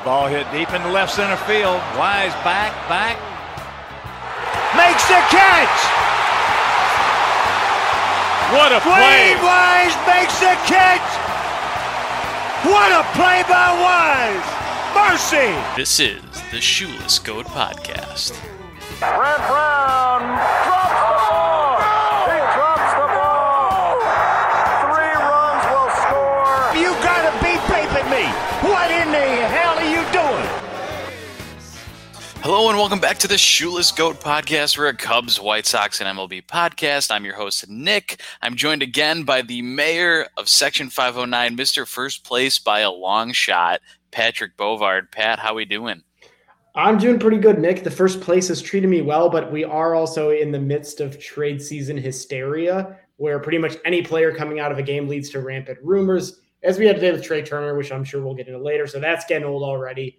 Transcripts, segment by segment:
Ball hit deep in the left center field. Wise back. Makes the catch! What a play! Dwayne Wise makes the catch! What a play by Wise! Mercy! This is the Shoeless Goat Podcast. Brent Brown drops the ball! He drops the ball! 3 runs will score! You gotta be vaping me! What in the hell are you doing? Hello and welcome back to the Shoeless Goat Podcast. We're a Cubs, White Sox, and MLB podcast. I'm your host, Nick. I'm joined again by the mayor of Section 509, Mr. First Place by a long shot, Patrick Bovard. Pat, how we doing? I'm doing pretty good, Nick. The first place has treated me well, but we are also in the midst of trade season hysteria, where pretty much any player coming out of a game leads to rampant rumors, as we had today with Trey Turner, which I'm sure we'll get into later. So that's getting old already.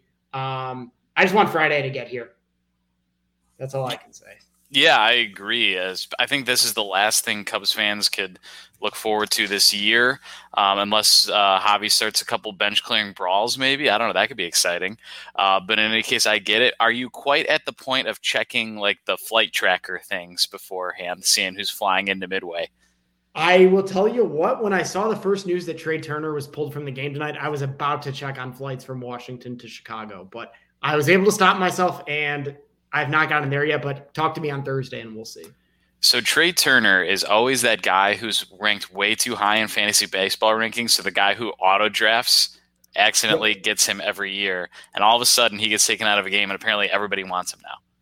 I just want Friday to get here. That's all I can say. Yeah, I agree. I think this is the last thing Cubs fans could look forward to this year, unless Javi starts a couple bench-clearing brawls maybe. I don't know. That could be exciting. But in any case, I get it. Are you quite at the point of checking like the flight tracker things beforehand, seeing who's flying into Midway? I will tell you what, when I saw the first news that Trey Turner was pulled from the game tonight, I was about to check on flights from Washington to Chicago. But I was able to stop myself, and I've not gotten there yet, but talk to me on Thursday and we'll see. So Trey Turner is always that guy who's ranked way too high in fantasy baseball rankings. So the guy who auto drafts accidentally gets him every year. And all of a sudden he gets taken out of a game and apparently everybody wants him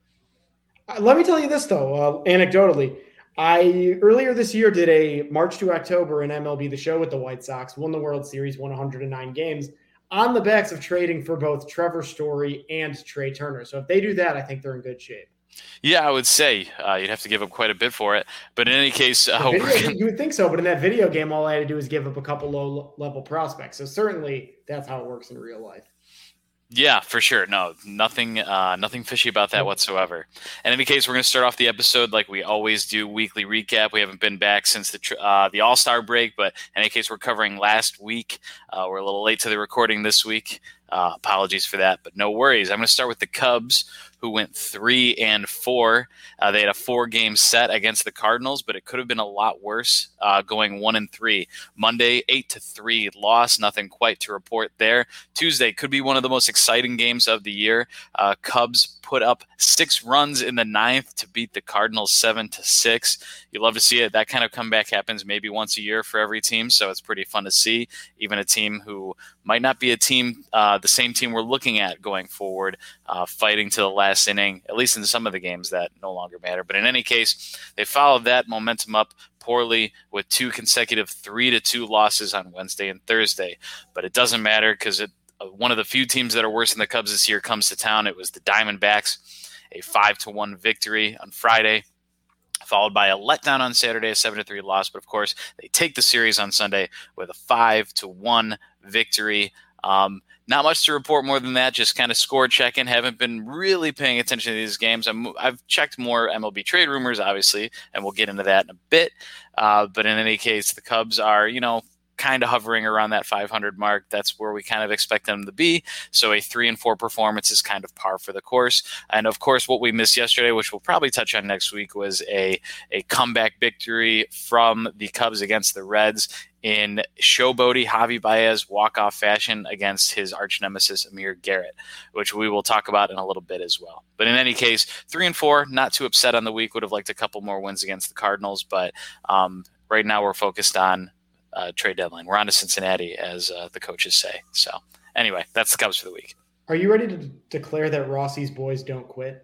now. Let me tell you this though, anecdotally, I earlier this year did a March to October in MLB The Show with the White Sox, won the World Series, won 109 games on the backs of trading for both Trevor Story and Trey Turner. So if they do that, I think they're in good shape. Yeah, I would say you'd have to give up quite a bit for it. But in any case, you would think so. But in that video game, all I had to do is give up a couple low-level prospects. So certainly that's how it works in real life. Yeah, for sure. No, nothing fishy about that whatsoever. And in any case, we're going to start off the episode like we always do, weekly recap. We haven't been back since the All-Star break, but in any case, we're covering last week. We're a little late to the recording this week. Apologies for that, but no worries. I'm going to start with the Cubs, who went 3-4. They had a 4-game set against the Cardinals, but it could have been a lot worse, going 1-3. Monday, 8-3 loss. Nothing quite to report there. Tuesday could be one of the most exciting games of the year. Cubs put up 6 runs in the 9th to beat the Cardinals 7-6. You love to see it. That kind of comeback happens maybe once a year for every team, so it's pretty fun to see. Even a team who might not be a team, the same team we're looking at going forward, fighting to the last inning, at least in some of the games that no longer matter. But in any case, they followed that momentum up poorly with 2 consecutive 3-2 losses on Wednesday and Thursday. But it doesn't matter because one of the few teams that are worse than the Cubs this year comes to town. It was the Diamondbacks, a 5-1 victory on Friday, followed by a letdown on Saturday, a 7-3 loss. But of course, they take the series on Sunday with a 5-1 victory. Not much to report more than that, just kind of score checking. Haven't been really paying attention to these games. I've checked more MLB trade rumors, obviously, and we'll get into that in a bit. But in any case, the Cubs are, kind of hovering around that 500 mark. That's where we kind of expect them to be. So a 3-4 performance is kind of par for the course. And of course, what we missed yesterday, which we'll probably touch on next week, was a comeback victory from the Cubs against the Reds in showboaty Javi Baez walk-off fashion against his arch nemesis Amir Garrett, which we will talk about in a little bit as well. But in any case, 3-4, not too upset on the week. Would have liked a couple more wins against the Cardinals, but right now we're focused on trade deadline. We're on to Cincinnati, as the coaches say. So anyway, that's the Cubs for the week. Are you ready to declare that Rossi's boys don't quit?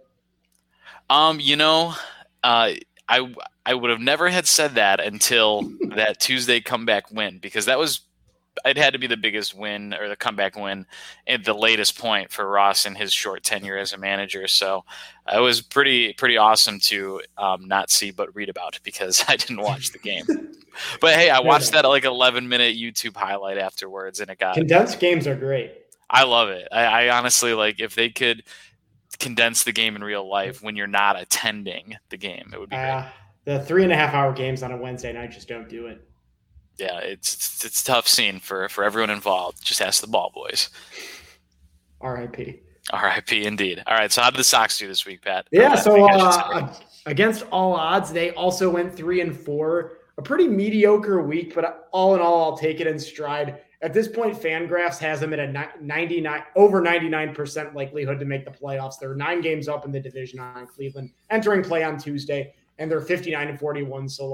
I would have never had said that until that Tuesday comeback win, because it had to be the biggest win or the comeback win at the latest point for Ross in his short tenure as a manager. So it was pretty awesome to not see but read about, because I didn't watch the game. But hey, I watched that 11-minute YouTube highlight afterwards, and it got condensed games are great. I love it. I honestly, if they could condense the game in real life when you're not attending the game, it would be great. The 3.5-hour games on a Wednesday night just don't do it. Yeah, it's a tough scene for everyone involved. Just ask the ball boys. RIP. RIP indeed. All right, so how did the Sox do this week, Pat? Yeah, so against all odds, they also went 3-4. A pretty mediocre week, but all in all, I'll take it in stride. At this point, Fangraphs has them at a over 99% likelihood to make the playoffs. They're 9 games up in the division on Cleveland, entering play on Tuesday, and they're 59-41. So,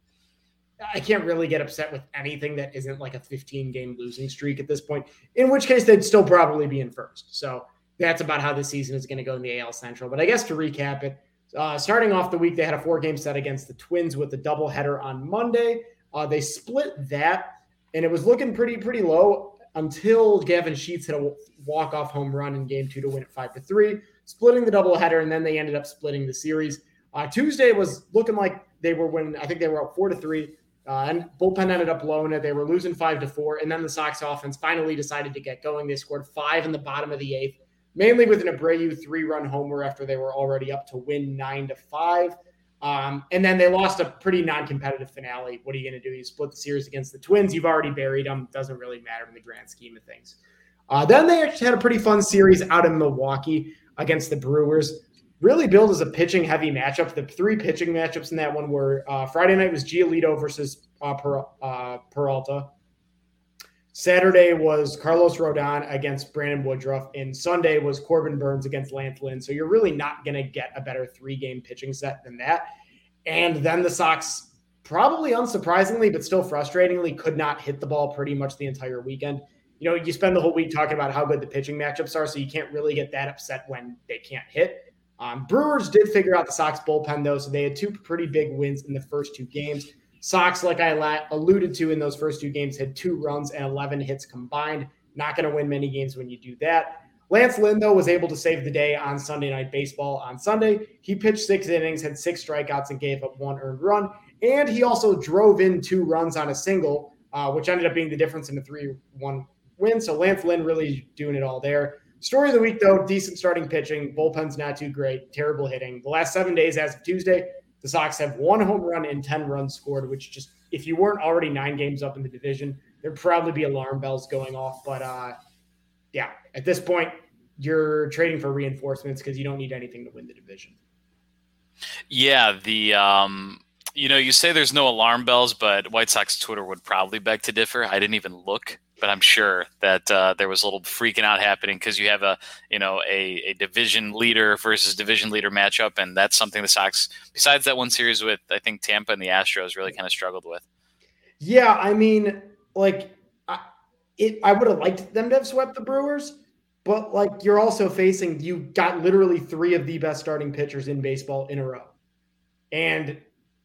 I can't really get upset with anything that isn't like a 15-game losing streak at this point, in which case they'd still probably be in first. So that's about how the season is going to go in the AL Central. But I guess to recap it, starting off the week, they had a 4-game set against the Twins with a doubleheader on Monday. They split that, and it was looking pretty low until Gavin Sheets hit a walk-off home run in Game 2 to win it 5-3, splitting the doubleheader, and then they ended up splitting the series. Tuesday was looking like they were winning. I think they were up 4-3, and bullpen ended up blowing it. They were losing 5-4, and then the Sox offense finally decided to get going. They scored 5 in the bottom of the 8th, mainly with an Abreu 3-run homer after they were already up to win 9-5. And then they lost a pretty non-competitive finale. What are you going to do? You split the series against the Twins. You've already buried them. Doesn't really matter in the grand scheme of things. Then they actually had a pretty fun series out in Milwaukee against the Brewers. Really billed as a pitching-heavy matchup. The 3 pitching matchups in that one were Friday night was Giolito versus Peralta. Saturday was Carlos Rodon against Brandon Woodruff, and Sunday was Corbin Burns against Lance Lynn. So you're really not going to get a better 3-game pitching set than that. And then the Sox, probably unsurprisingly, but still frustratingly, could not hit the ball pretty much the entire weekend. You spend the whole week talking about how good the pitching matchups are, so you can't really get that upset when they can't hit. Brewers did figure out the Sox bullpen, though, so they had 2 pretty big wins in the first 2 games. Sox, like I alluded to in those first 2 games, had 2 runs and 11 hits combined. Not going to win many games when you do that. Lance Lynn, though, was able to save the day on Sunday Night Baseball on Sunday. He pitched 6 innings, had 6 strikeouts, and gave up 1 earned run. And he also drove in 2 runs on a single, which ended up being the difference in a 3-1 win. So Lance Lynn really doing it all there. Story of the week, though, decent starting pitching. Bullpen's not too great. Terrible hitting. The last 7 days as of Tuesday, the Sox have 1 home run and 10 runs scored, which just, if you weren't already 9 games up in the division, there'd probably be alarm bells going off. But, yeah, at this point, you're trading for reinforcements because you don't need anything to win the division. Yeah, you say there's no alarm bells, but White Sox Twitter would probably beg to differ. I didn't even look, but I'm sure that there was a little freaking out happening because you have a division leader versus division leader matchup, and that's something the Sox, besides that one series with I think Tampa and the Astros, really kind of struggled with. Yeah, I mean, I would have liked them to have swept the Brewers, but you're also facing, you got literally 3 of the best starting pitchers in baseball in a row, and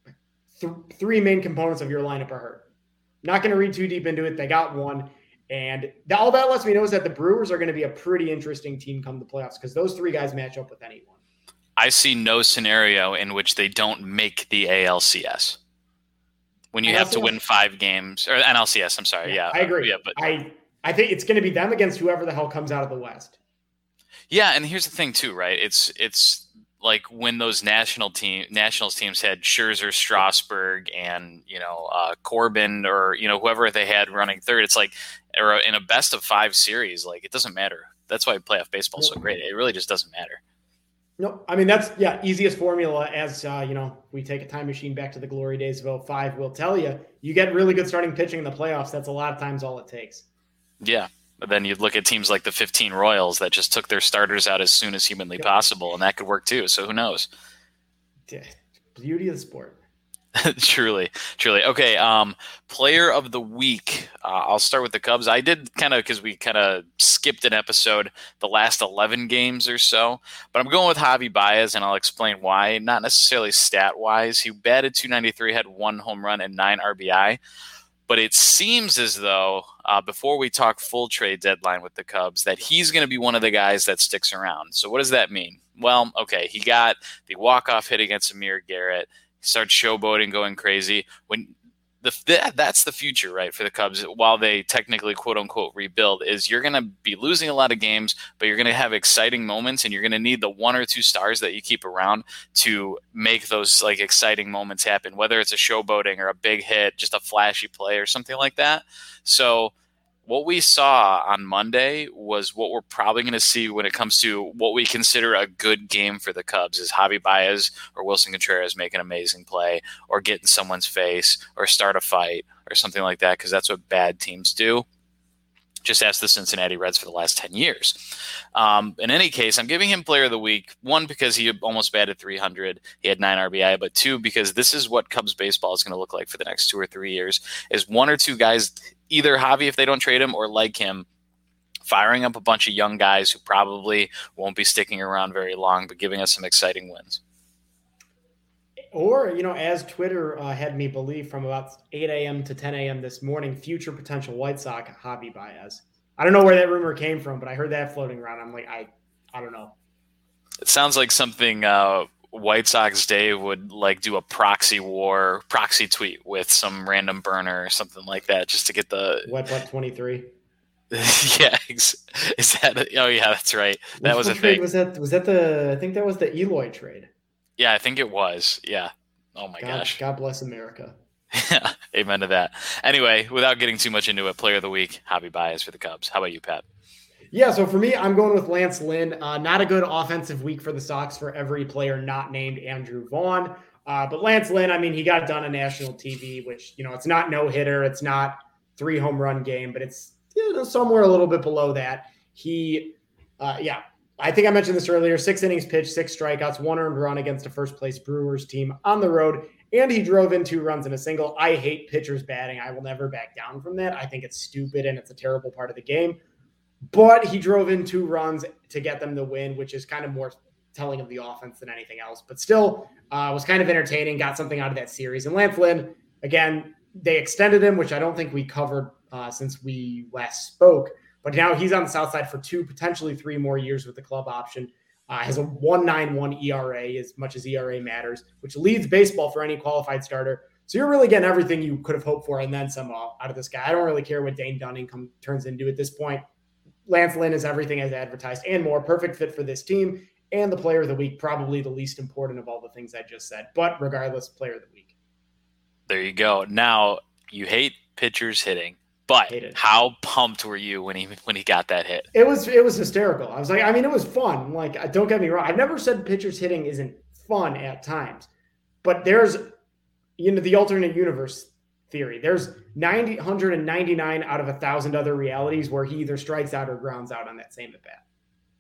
3 main components of your lineup are hurt. Not going to read too deep into it. They got 1. And all that lets me know is that the Brewers are going to be a pretty interesting team come the playoffs because those 3 guys match up with anyone. I see no scenario in which they don't make the ALCS. When you have to win 5 games, or NLCS, I'm sorry. Yeah, I agree. Yeah, but I think it's going to be them against whoever the hell comes out of the West. Yeah, and here's the thing too, right? It's like when those Nationals teams had Scherzer, Strasburg, and Corbin, or whoever they had running third. It's like, or in a best of 5 series, it doesn't matter. That's why playoff baseball is so great. It really just doesn't matter. No, I mean that's easiest formula. As we take a time machine back to the glory days of 05. We'll tell you get really good starting pitching in the playoffs. That's a lot of times all it takes. Yeah. But then you'd look at teams like the 15 Royals that just took their starters out as soon as humanly possible, and that could work too. So who knows? Beauty of the sport. Truly. Okay. Player of the week. I'll start with the Cubs. I did because we skipped an episode the last 11 games or so, but I'm going with Javi Baez, and I'll explain why. Not necessarily stat wise. He batted .293, had 1 home run and 9 RBI. But it seems as though, before we talk full trade deadline with the Cubs, that he's going to be one of the guys that sticks around. So what does that mean? Well, okay, he got the walk-off hit against Amir Garrett. He started showboating, going crazy. That's the future, right, for the Cubs, while they technically, quote-unquote, rebuild, is you're going to be losing a lot of games, but you're going to have exciting moments, and you're going to need the 1 or 2 stars that you keep around to make those exciting moments happen, whether it's a showboating or a big hit, just a flashy play or something like that. So what we saw on Monday was what we're probably going to see when it comes to what we consider a good game for the Cubs is Javi Baez or Wilson Contreras make an amazing play or get in someone's face or start a fight or something like that, because that's what bad teams do. Just ask the Cincinnati Reds for the last 10 years. In any case, I'm giving him player of the week, one, because he almost batted 300. He had 9 RBI, but 2, because this is what Cubs baseball is going to look like for the next 2 or 3 years, is 1 or 2 guys, either Javi if they don't trade him or like him, firing up a bunch of young guys who probably won't be sticking around very long, but giving us some exciting wins. Or, as Twitter had me believe from about 8 a.m. to 10 a.m. this morning, future potential White Sox, Javi Baez. I don't know where that rumor came from, but I heard that floating around. I'm like, I don't know. It sounds like something White Sox Dave would do a proxy tweet with some random burner or something like that, just to get the Wet Butt 23. Yeah, is that? Oh yeah, that's right. That was a thing. Was that the? I think that was the Eloy trade. Yeah, I think it was. Yeah. Oh my gosh. God bless America. Yeah, amen to that. Anyway, without getting too much into it, player of the week, Javi Baez for the Cubs. How about you, Pat? Yeah, so for me, I'm going with Lance Lynn. Not a good offensive week for the Sox for every player not named Andrew Vaughn. But Lance Lynn, I mean, he got done on national TV, which, it's not no-hitter. It's not 3 home run game, but it's somewhere a little bit below that. I think I mentioned this earlier, 6 innings pitched, 6 strikeouts, 1 earned run against a first-place Brewers team on the road, and he drove in 2 runs and a single. I hate pitchers batting. I will never back down from that. I think it's stupid, and it's a terrible part of the game. But he drove in 2 runs to get them the win, which is kind of more telling of the offense than anything else. But still was kind of entertaining, got something out of that series. And Lance Lynn, again, they extended him, which I don't think we covered since we last spoke. But now he's on the south side for 2, potentially 3 more years with the club option. Has a 1.91 ERA, as much as ERA matters, which leads baseball for any qualified starter. So you're really getting everything you could have hoped for and then some out of this guy. I don't really care what Dane Dunning turns into at this point. Lance Lynn is everything as advertised and more. Perfect fit for this team, and the player of the week, probably the least important of all the things I just said. But regardless, player of the week. There you go. Now, you hate pitchers hitting. But how pumped were you when he got that hit? It was hysterical. I was like, it was fun. Like, don't get me wrong. I've never said pitchers hitting isn't fun at times. But there's, the alternate universe theory. There's 999 out of 1,000 other realities where he either strikes out or grounds out on that same at bat.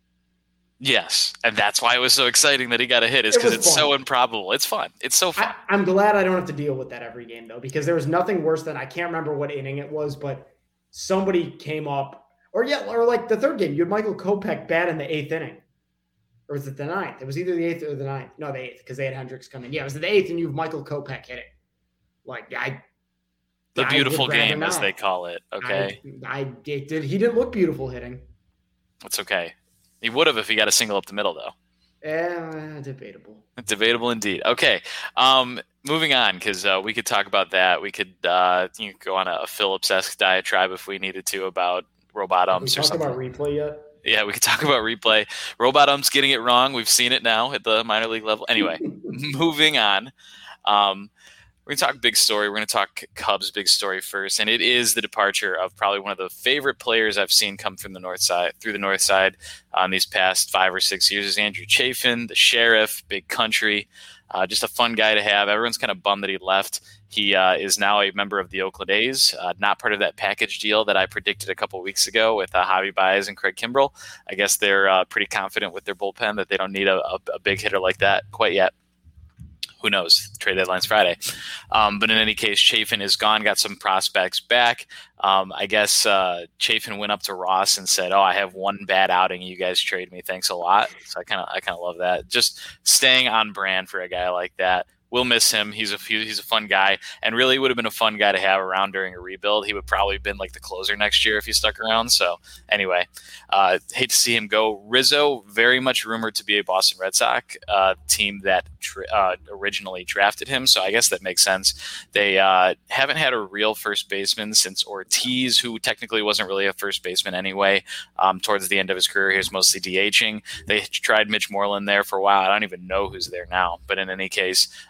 Yes, and that's why it was so exciting that he got a hit, is because it's so improbable. It's fun. It's so fun. I'm glad I don't have to deal with that every game, though, because there was nothing worse than, I can't remember what inning it was, but somebody came up, or like the third game, you had Michael Kopech bat in the 8th inning. Or was it the 9th? It was either the 8th or the 9th. No, the 8th, because they had Hendricks come in. Yeah, it was the 8th, and you have Michael Kopech hitting. Like, the beautiful game, as they call it, okay? He didn't look beautiful hitting. That's okay. He would have if he got a single up the middle, though. Debatable. Debatable indeed. Okay, moving on, because we could talk about that. We could go on a Phillips-esque diatribe if we needed to about robot umps or something. Talk about replay yet? Yeah, we could talk about replay. Robot umps getting it wrong. We've seen it now at the minor league level. Anyway, moving on. We're going to talk big story. We're going to talk Cubs big story first, and it is the departure of probably one of the favorite players I've seen come from the north side on these past 5 or 6 years is Andrew Chafin, the Sheriff, big country, just a fun guy to have. Everyone's kind of bummed that he left. He is now a member of the Oakland A's, not part of that package deal that I predicted a couple weeks ago with Javi Baez and Craig Kimbrell. I guess they're pretty confident with their bullpen that they don't need a big hitter like that quite yet. Who knows? Trade deadline's Friday. But in any case, Chafin is gone, got some prospects back. I guess Chafin went up to Ross and said, I have one bad outing. You guys trade me. Thanks a lot. So I kind of love that. Just staying on brand for a guy like that. We'll miss him. He's a fun guy, and really would have been a fun guy to have around during a rebuild. He would probably have been like the closer next year if he stuck around. So anyway, hate to see him go. Rizzo, very much rumored to be a Boston Red Sox team that originally drafted him. So I guess that makes sense. They haven't had a real first baseman since Ortiz, who technically wasn't really a first baseman anyway. Towards the end of his career, he was mostly DHing. They tried Mitch Moreland there for a while. I don't even know who's there now. But in any case,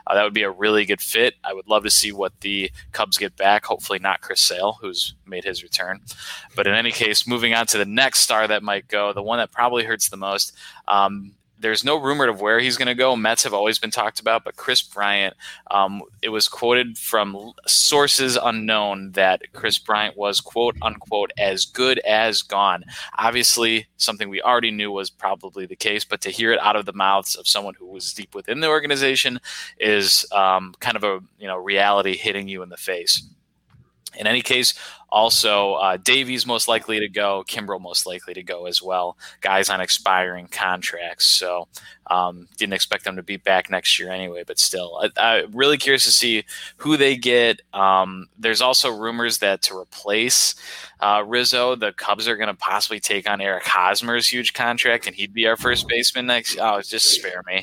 That would be a really good fit. I would love to see what the Cubs get back. Hopefully not Chris Sale, who's made his return. But in any case, moving on to the next star that might go, the one that probably hurts the most. There's no rumor of where he's going to go. Mets have always been talked about, but Chris Bryant, it was quoted from sources unknown that Chris Bryant was, quote unquote, as good as gone. Obviously, something we already knew was probably the case, but to hear it out of the mouths of someone who was deep within the organization is kind of a reality hitting you in the face. In any case, also Davies most likely to go, Kimbrel most likely to go as well. Guys on expiring contracts, so didn't expect them to be back next year anyway. But still, I'm really curious to see who they get. There's also rumors that to replace Rizzo, the Cubs are going to possibly take on Eric Hosmer's huge contract, and he'd be our first baseman next. Oh, just spare me.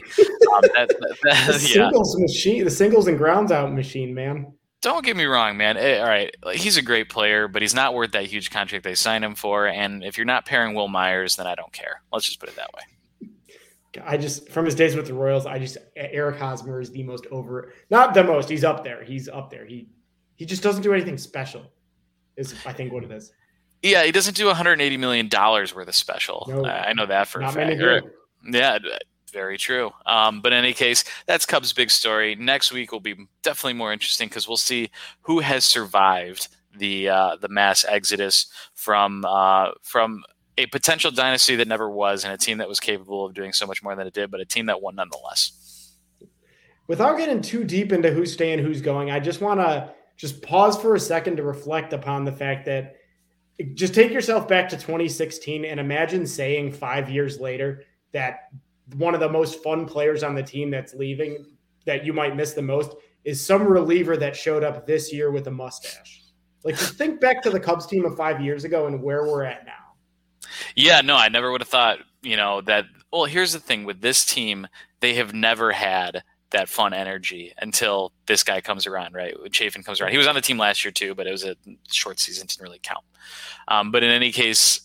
The singles and grounds out machine, man. Don't get me wrong, man. All right, he's a great player, but he's not worth that huge contract they signed him for. And if you're not pairing Will Myers, then I don't care. Let's just put it that way. From his days with the Royals, Eric Hosmer is not the most. He's up there. He just doesn't do anything special, is I think what it is. Yeah, he doesn't do $180 million worth of special. No, I know that for a fact. Yeah. Very true. But in any case, that's Cubs' big story. Next week will be definitely more interesting because we'll see who has survived the mass exodus from a potential dynasty that never was, and a team that was capable of doing so much more than it did, but a team that won nonetheless. Without getting too deep into who's staying, who's going, I just want to pause for a second to reflect upon the fact that just take yourself back to 2016 and imagine saying 5 years later that one of the most fun players on the team that's leaving that you might miss the most is some reliever that showed up this year with a mustache. Like, just think back to the Cubs team of 5 years ago and where we're at now. Yeah, no, I never would have thought, that. Well, here's the thing with this team, they have never had that fun energy until this guy comes around, right? When Chafin comes around. He was on the team last year too, but it was a short season, didn't really count. But in any case,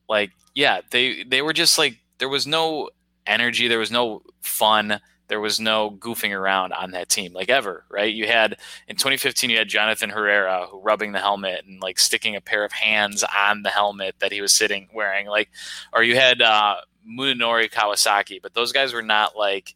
they were just like, there was no energy, there was no fun, there was no goofing around on that team, like ever, right? You had in 2015, you had Jonathan Herrera who rubbing the helmet and like sticking a pair of hands on the helmet that he was wearing, or you had Munenori Kawasaki, but those guys were not like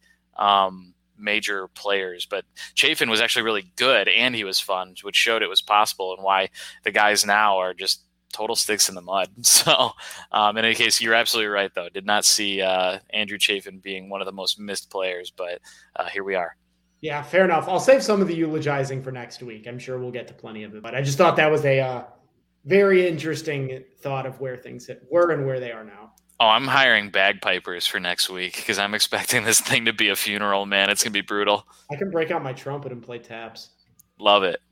major players. But Chafin was actually really good and he was fun, which showed it was possible, and why the guys now are just total sticks in the mud. So in any case, you're absolutely right, though. Did not see Andrew Chafin being one of the most missed players, but here we are. Yeah, fair enough. I'll save some of the eulogizing for next week. I'm sure we'll get to plenty of it, but I just thought that was a very interesting thought of where things were and where they are now. Oh, I'm hiring bagpipers for next week because I'm expecting this thing to be a funeral, man. It's going to be brutal. I can break out my trumpet and play taps. Love it.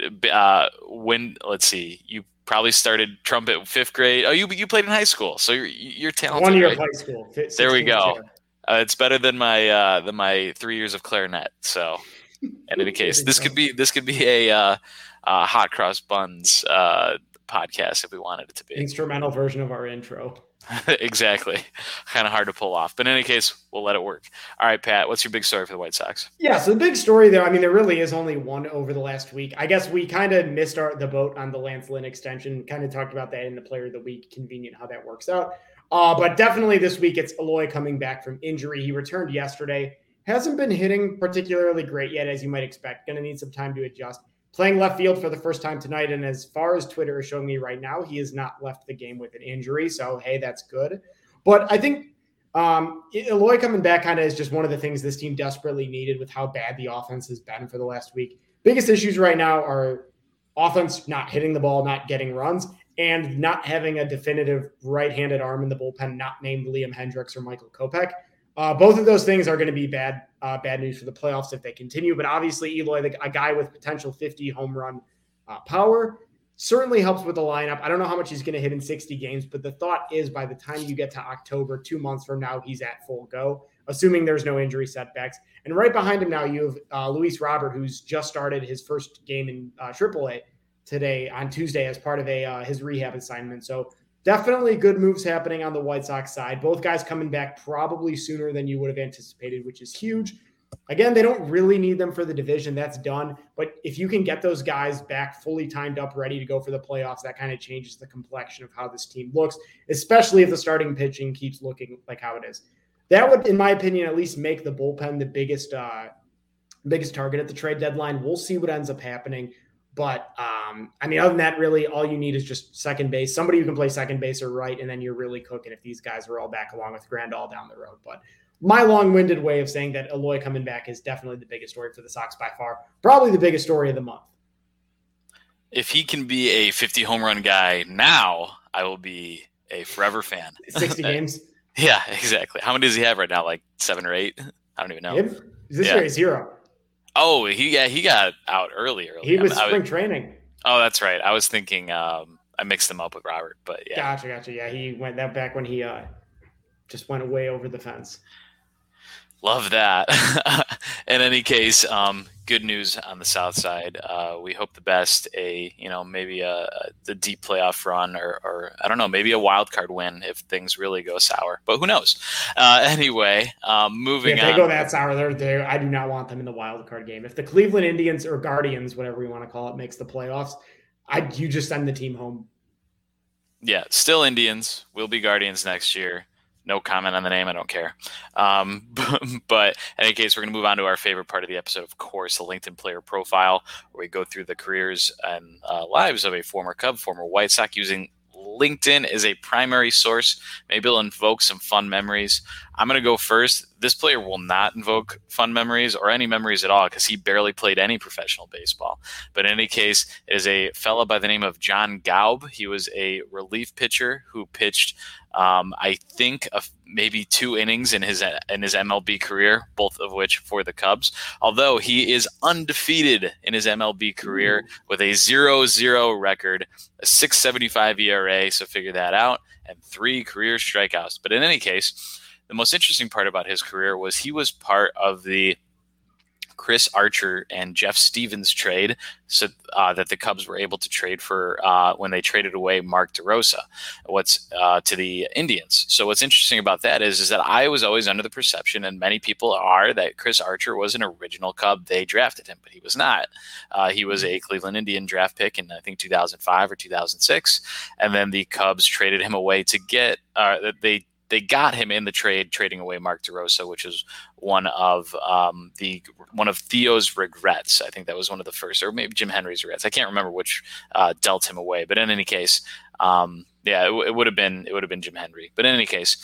Let's see, you probably started trumpet 5th grade. Oh, you played in high school, so you're talented. 1 year right? of high school. There we go. It's better than my 3 years of clarinet. So, in any case, this could be a hot cross buns podcast if we wanted it to be. Instrumental version of our intro. Exactly. Kind of hard to pull off. But in any case, we'll let it work. All right, Pat, what's your big story for the White Sox? Yeah, so the big story there, there really is only one over the last week. I guess we kind of missed the boat on the Lance Lynn extension, kind of talked about that in the Player of the Week. Convenient how that works out. But definitely this week, it's Eloy coming back from injury. He returned yesterday. Hasn't been hitting particularly great yet, as you might expect. Going to need some time to adjust. Playing left field for the first time tonight, and as far as Twitter is showing me right now, he has not left the game with an injury, so hey, that's good. But I think Eloy coming back kind of is just one of the things this team desperately needed with how bad the offense has been for the last week. Biggest issues right now are offense not hitting the ball, not getting runs, and not having a definitive right-handed arm in the bullpen, not named Liam Hendricks or Michael Kopech. Both of those things are going to be bad news for the playoffs if they continue. But obviously, Eloy, a guy with potential 50 home run power, certainly helps with the lineup. I don't know how much he's going to hit in 60 games, but the thought is by the time you get to October, 2 months from now, he's at full go, assuming there's no injury setbacks. And right behind him now, you have Luis Robert, who's just started his first game in AAA today on Tuesday as part of his rehab assignment. So definitely good moves happening on the White Sox side. Both guys coming back probably sooner than you would have anticipated, which is huge. Again, they don't really need them for the division. That's done. But if you can get those guys back fully timed up, ready to go for the playoffs, that kind of changes the complexion of how this team looks, especially if the starting pitching keeps looking like how it is. That would, in my opinion, at least make the bullpen the biggest target at the trade deadline. We'll see what ends up happening. But, other than that, really, all you need is just second base, somebody who can play second base or right, and then you're really cooking if these guys are all back along with Grandal down the road. But my long-winded way of saying that Eloy coming back is definitely the biggest story for the Sox by far. Probably the biggest story of the month. If he can be a 50 home run guy now, I will be a forever fan. 60 games? Yeah, exactly. How many does he have right now? Like 7 or 8? I don't even know. This year is 0. Oh, he got out early. He was spring training. Oh, that's right. I was thinking I mixed him up with Robert, but yeah. Gotcha. Yeah, he went that back when he just went way over the fence. Love that. In any case, good news on the South side. We hope the best. Maybe the deep playoff run, or I don't know, maybe a wild card win if things really go sour. But who knows? Anyway, moving on. If they go that sour, I do not want them in the wild card game. If the Cleveland Indians or Guardians, whatever you want to call it, makes the playoffs, you just send the team home. Yeah, still Indians. We'll be Guardians next year. No comment on the name. I don't care. But in any case, we're going to move on to our favorite part of the episode, of course, the LinkedIn player profile, where we go through the careers and lives of a former Cub, former White Sox, using LinkedIn as a primary source. Maybe it'll invoke some fun memories. I'm going to go first. This player will not invoke fun memories or any memories at all because he barely played any professional baseball. But in any case, it is a fella by the name of John Gaub. He was a relief pitcher who pitched I think maybe 2 innings in his MLB career, both of which for the Cubs. Although he is undefeated in his MLB career with a 0-0 record, a 6.75 ERA, so figure that out, and 3 career strikeouts. But in any case, the most interesting part about his career was he was part of the Chris Archer and Jeff Stevens trade, so that the Cubs were able to trade for when they traded away Mark DeRosa, to the Indians. So what's interesting about that is that I was always under the perception, and many people are, that Chris Archer was an original Cub. They drafted him, but he was not. He was a Cleveland Indian draft pick in I think 2005 or 2006, and then the Cubs traded him away to get They got him in the trade, trading away Mark DeRosa, which is one of Theo's regrets. I think that was one of the first, or maybe Jim Henry's regrets. I can't remember which dealt him away. But in any case, it would have been Jim Henry. But in any case,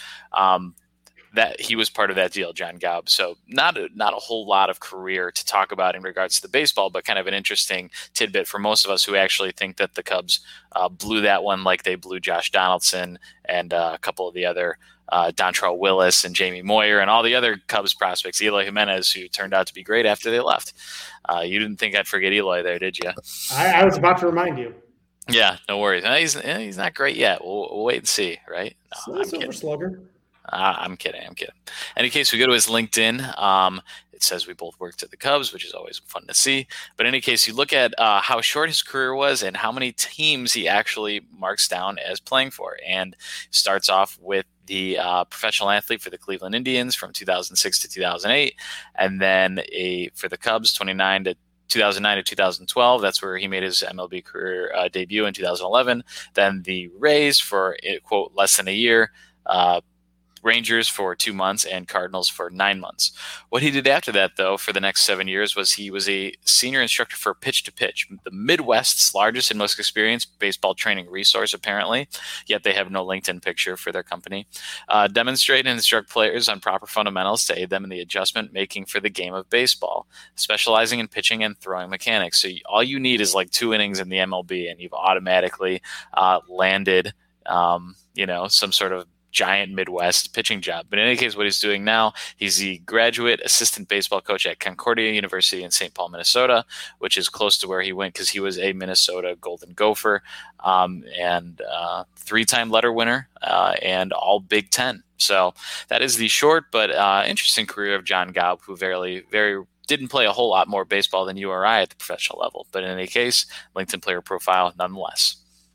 that he was part of that deal, John Gaub. So not a whole lot of career to talk about in regards to the baseball, but kind of an interesting tidbit for most of us who actually think that the Cubs blew that one like they blew Josh Donaldson and a couple of the other Dontrell Willis and Jamie Moyer and all the other Cubs prospects, Eloy Jimenez, who turned out to be great after they left. You didn't think I'd forget Eloy there, did you? I was about to remind you. Yeah, no worries. He's not great yet. We'll wait and see, right? No, Silver Slugger. I'm kidding. In any case, we go to his LinkedIn. It says we both worked at the Cubs, which is always fun to see. But in any case, you look at how short his career was and how many teams he actually marks down as playing for. And starts off with the professional athlete for the Cleveland Indians from 2006 to 2008. And then for the Cubs, 2009 to 2012. That's where he made his MLB career debut in 2011. Then the Rays for, quote, less than a year. Rangers for 2 months, and Cardinals for 9 months. What he did after that, though, for the next 7 years was he was a senior instructor for Pitch to Pitch, the Midwest's largest and most experienced baseball training resource, apparently, yet they have no LinkedIn picture for their company. Demonstrate and instruct players on proper fundamentals to aid them in the adjustment making for the game of baseball, specializing in pitching and throwing mechanics. So all you need is like 2 innings in the MLB, and you've automatically landed, some sort of giant Midwest pitching job. But in any case, what he's doing now, he's the graduate assistant baseball coach at Concordia University in St. Paul, Minnesota, which is close to where he went because he was a Minnesota Golden Gopher and 3-time letter winner and all Big Ten. So that is the short but interesting career of John Gaub, who very didn't play a whole lot more baseball than you or I at the professional level. But in any case, LinkedIn player profile nonetheless.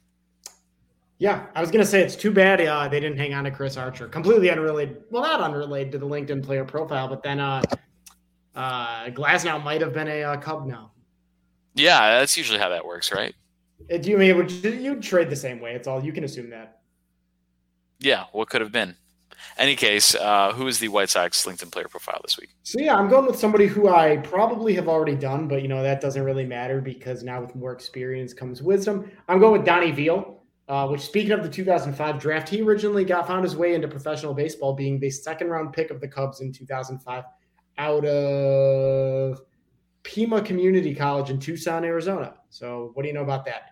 Yeah, I was going to say it's too bad they didn't hang on to Chris Archer. Completely unrelated. Well, not unrelated to the LinkedIn player profile, but then Glasnow might have been a Cub now. Yeah, that's usually how that works, right? You'd trade the same way. It's all you can assume that. Yeah, what could have been? Any case, who is the White Sox LinkedIn player profile this week? So yeah, I'm going with somebody who I probably have already done, but that doesn't really matter because now with more experience comes wisdom. I'm going with Donnie Veal, which speaking of the 2005 draft, he originally found his way into professional baseball, being the second round pick of the Cubs in 2005 out of Pima Community College in Tucson, Arizona. So what do you know about that?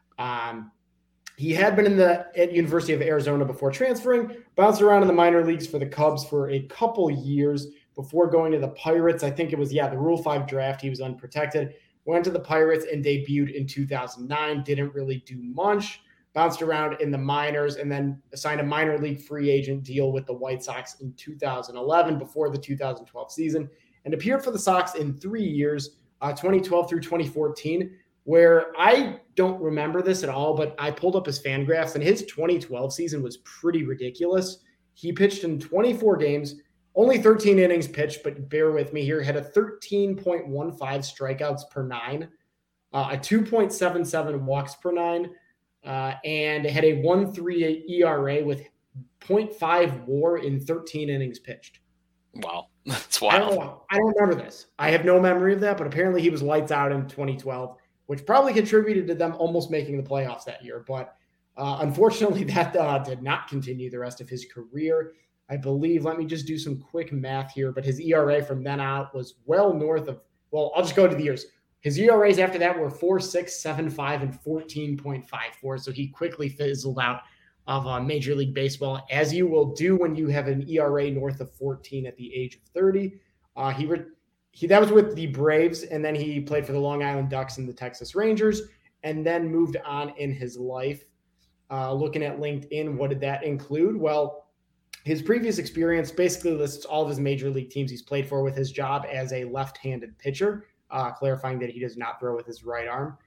He had been at University of Arizona before transferring, bounced around in the minor leagues for the Cubs for a couple years before going to the Pirates. I think it was, the Rule 5 draft. He was unprotected, went to the Pirates and debuted in 2009, didn't really do much, bounced around in the minors, and then signed a minor league free agent deal with the White Sox in 2011 before the 2012 season, and appeared for the Sox in 3 years, 2012 through 2014, where I don't remember this at all, but I pulled up his FanGraphs, and his 2012 season was pretty ridiculous. He pitched in 24 games, only 13 innings pitched, but bear with me here, had a 13.15 strikeouts per 9, a 2.77 walks per 9, and had a 1.38 ERA with 0.5 WAR in 13 innings pitched. Wow, that's wild. I don't remember this. I have no memory of that, but apparently he was lights out in 2012, which probably contributed to them almost making the playoffs that year. But unfortunately, that did not continue the rest of his career. I believe, let me just do some quick math here, but his ERA from then out was well north of, I'll just go to the years. His ERAs after that were 4.6, 7.5, and 14.54. So he quickly fizzled out of Major League Baseball, as you will do when you have an ERA north of 14 at the age of 30. That was with the Braves, and then he played for the Long Island Ducks and the Texas Rangers, and then moved on in his life. Looking at LinkedIn, what did that include? Well, his previous experience basically lists all of his major league teams he's played for with his job as a left-handed pitcher, clarifying that he does not throw with his right arm,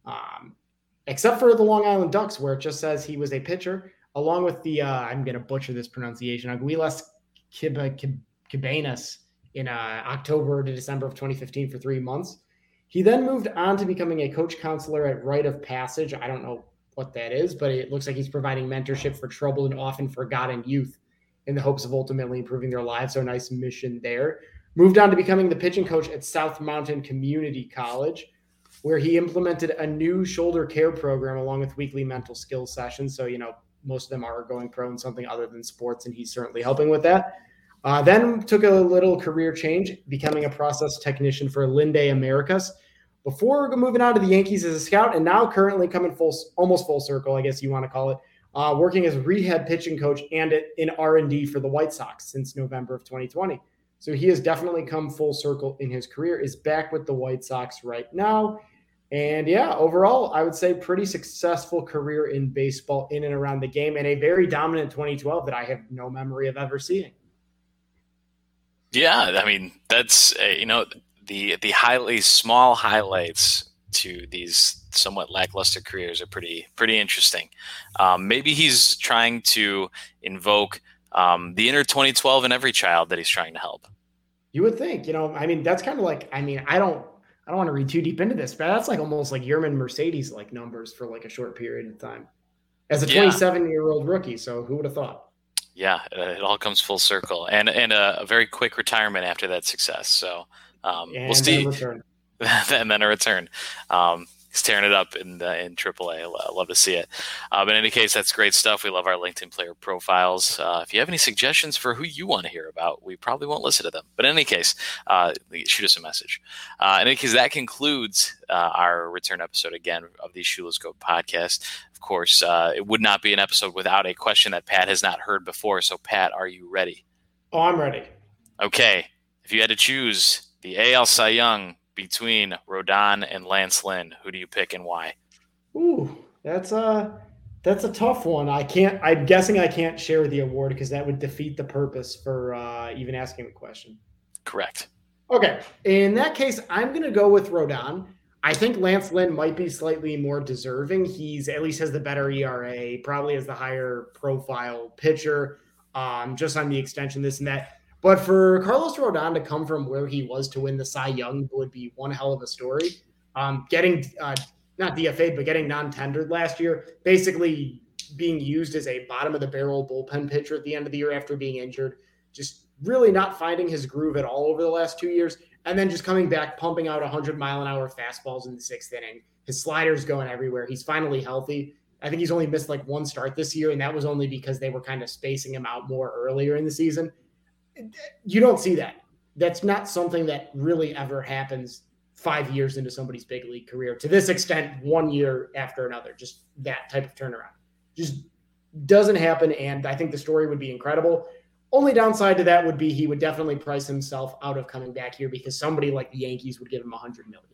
except for the Long Island Ducks, where it just says he was a pitcher, along with the, I'm going to butcher this pronunciation, Aguilas Cabanas, in October to December of 2015 for 3 months. He then moved on to becoming a coach counselor at Rite of Passage. I don't know what that is, but it looks like he's providing mentorship for troubled and often forgotten youth in the hopes of ultimately improving their lives. So a nice mission there. Moved on to becoming the pitching coach at South Mountain Community College, where he implemented a new shoulder care program along with weekly mental skills sessions. So, most of them are going pro in something other than sports, and he's certainly helping with that. Then took a little career change, becoming a process technician for Linde Americas before moving on to the Yankees as a scout, and now currently coming almost full circle, I guess you want to call it, working as a rehab pitching coach and in R&D for the White Sox since November of 2020. So he has definitely come full circle in his career, is back with the White Sox right now. And overall, I would say pretty successful career in baseball in and around the game, and a very dominant 2012 that I have no memory of ever seeing. Yeah, I mean, that's, the highly small highlights to these somewhat lackluster careers are pretty interesting. Maybe he's trying to invoke the inner 2012 in every child that he's trying to help. You would think, that's kind of like, I don't want to read too deep into this, but that's like almost like Yerman Mercedes like numbers for like a short period of time as a 27-year-old rookie. So who would have thought? Yeah, it all comes full circle, and a very quick retirement after that success. So we'll see, and then a return. He's tearing it up in AAA. I love to see it. But in any case, that's great stuff. We love our LinkedIn player profiles. If you have any suggestions for who you want to hear about, we probably won't listen to them. But in any case, shoot us a message. In any case, that concludes our return episode again of the Shoeless Goat podcast. Of course, it would not be an episode without a question that Pat has not heard before. So, Pat, are you ready? Oh, I'm ready. Okay. If you had to choose the AL Cy Young between Rodon and Lance Lynn, who do you pick and why? Ooh, that's a tough one. I'm guessing I can't share the award because that would defeat the purpose for even asking the question. Correct. Okay. In that case, I'm going to go with Rodon. I think Lance Lynn might be slightly more deserving. He's at least has the better ERA, probably has the higher profile pitcher, just on the extension, this and that. But for Carlos Rodon to come from where he was to win the Cy Young would be one hell of a story. Getting not DFA'd, but getting non-tendered last year, basically being used as a bottom-of-the-barrel bullpen pitcher at the end of the year after being injured, just really not finding his groove at all over the last 2 years, and then just coming back, pumping out 100-mile-an-hour fastballs in the sixth inning. His slider's going everywhere. He's finally healthy. I think he's only missed like one start this year, and that was only because they were kind of spacing him out more earlier in the season. You don't see that. That's not something that really ever happens 5 years into somebody's big league career to this extent, 1 year after another. Just that type of turnaround just doesn't happen. And I think the story would be incredible. Only downside to that would be he would definitely price himself out of coming back here because somebody like the Yankees would give him $100 million.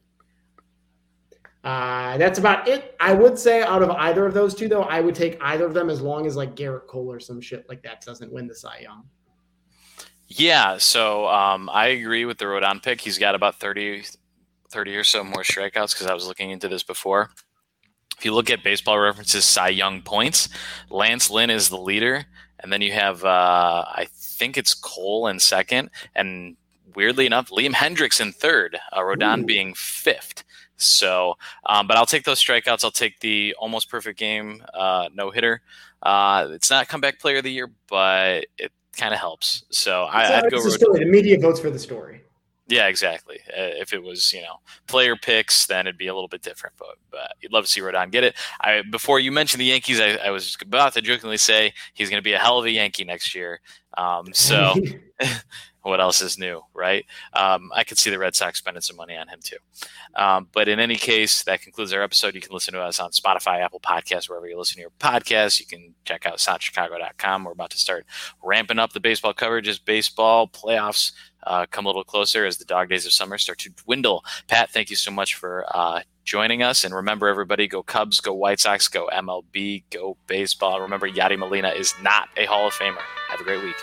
That's about it. I would say out of either of those two, though, I would take either of them as long as like Garrett Cole or some shit like that doesn't win the Cy Young. Yeah, so I agree with the Rodon pick. He's got about 30 or so more strikeouts because I was looking into this before. If you look at Baseball Reference's Cy Young points, Lance Lynn is the leader, and then you have I think it's Cole in second, and weirdly enough, Liam Hendricks in third, Rodon being fifth. So, but I'll take those strikeouts. I'll take the almost perfect game no-hitter. It's not comeback player of the year, but it kind of helps. So I'd go. The media votes for the story. Yeah, exactly. If it was, player picks, then it'd be a little bit different. But you'd love to see Rodon get it. Before you mentioned the Yankees, I was about to jokingly say he's going to be a hell of a Yankee next year. So what else is new, right? I could see the Red Sox spending some money on him too. But in any case, that concludes our episode. You can listen to us on Spotify, Apple Podcasts, wherever you listen to your podcasts. You can check out SoundChicago.com. We're about to start ramping up the baseball coverage as baseball playoffs come a little closer as the dog days of summer start to dwindle. Pat, thank you so much for joining us. And remember, everybody, go Cubs, go White Sox, go MLB, go baseball. Remember, Yadi Molina is not a Hall of Famer. Have a great week.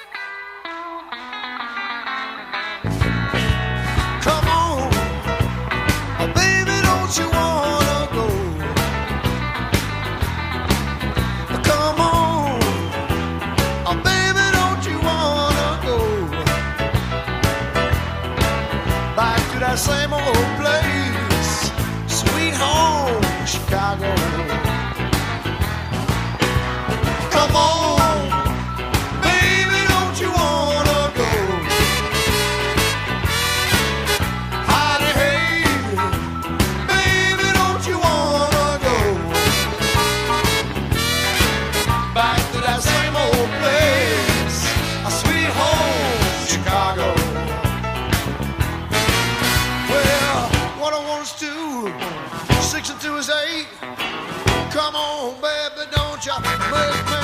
Come on, oh baby, don't you wanna go? Come on, oh baby, don't you wanna go back to that same old place, sweet home, Chicago. Come on, baby, don't you wanna go? To his 8. Come on, baby, don't you make me